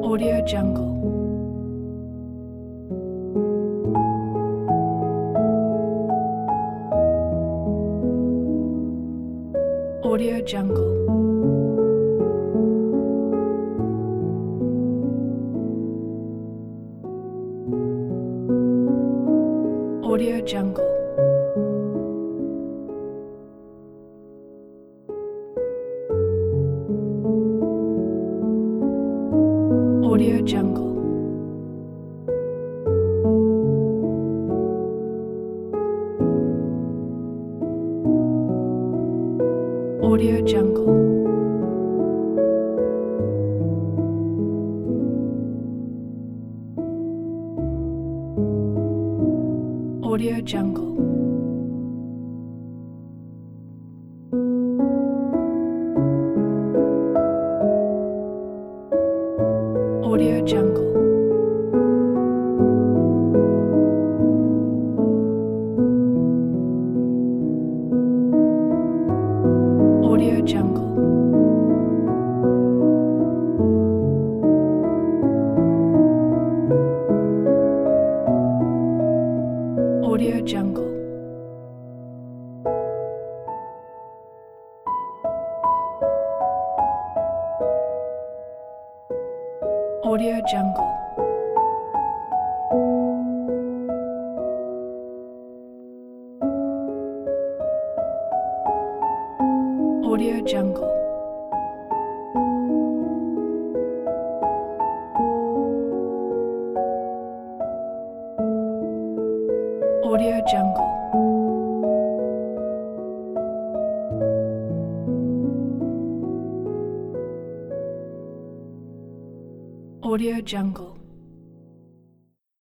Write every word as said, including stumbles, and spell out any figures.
Audio Jungle. Audio Jungle. Audio Jungle. Audio Jungle. Audio Jungle. Audio Jungle. Audio Jungle. Audio Jungle. Audio Jungle. Audio Jungle. Audio Jungle. Audio Jungle. Audio Jungle.